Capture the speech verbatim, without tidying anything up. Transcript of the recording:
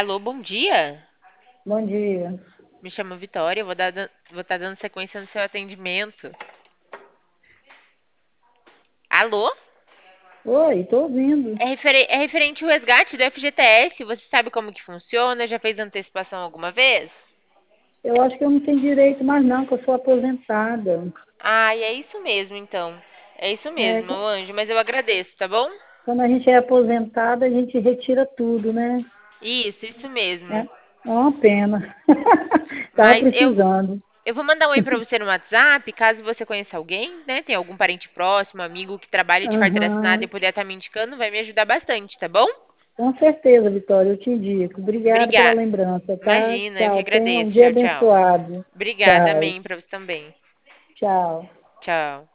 Alô, bom dia. Bom dia. Me chamo Vitória, eu vou dar, vou estar dando sequência no seu atendimento. Alô? Oi, tô ouvindo. É, refere- é referente ao resgate do F G T S. Você sabe como que funciona? Já fez antecipação alguma vez? Eu acho que eu não tenho direito mais não, que eu sou aposentada. Ah, e é isso mesmo, então. É isso É, mesmo, meu qu- anjo, mas eu agradeço, tá bom? quando a gente é aposentada, a gente retira tudo, né? Isso, isso É, mesmo. é uma pena. Tava Mas eu, precisando. eu vou mandar um oi pra você no WhatsApp, caso você conheça alguém, né? Tem algum parente próximo, amigo que trabalhe de carteira assinada e Aham. puder estar me indicando, vai me ajudar bastante, tá bom? Com certeza, Vitória, eu te indico. Obrigada pela Obrigada. lembrança, tá? Imagina, eu que Tchau. Tenha um agradeço. dia Tchau, tchau. abençoado. Obrigada, Tchau. amém, pra você também. Tchau. Tchau.